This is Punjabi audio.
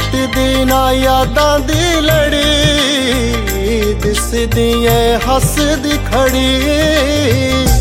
बीतदी ना यादां दी लड़ी, दिसदी ऐ हसदी खड़ी।